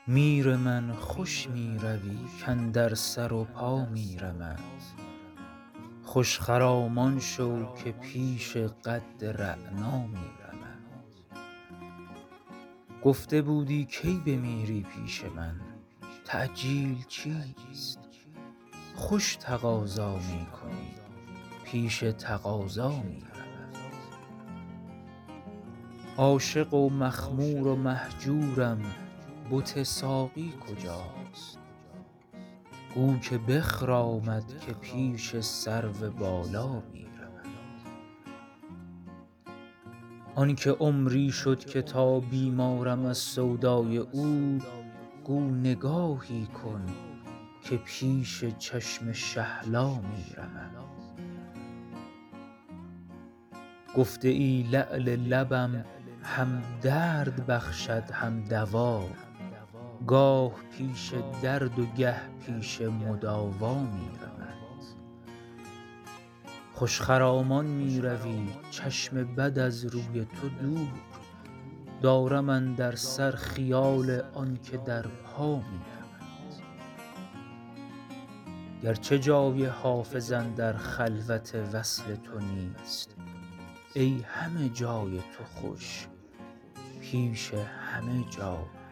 میر من خوش می روی کاندر سر و پا می رمد. خوش خرامان شو که پیش قد رعنا می رمد. گفته بودی کی بمیری پیش من، تعجیل چیست؟ خوش تقاضا می کنی پیش تقاضا می رمد. عاشق و مخمور و مهجورم، بت ساقی کجاست؟ گو که بخرامد که پیش سرو بالا می رمد. آن که عمری شد که تا بیمارم از سودای او، گو نگاهی کن که پیش چشم شهلا می رمد. گفته ای لعل لبم هم درد بخشد هم دوا، گاه پیش درد و گه پیش مداوا می رمد. خوش خرامان می روی چشم بد از روی تو دور، دارم اندر سر خیال آن که در پا می رمد. گرچه جای حافظ اندر خلوت وصل تو نیست، ای همه جای تو خوش پیش همه جا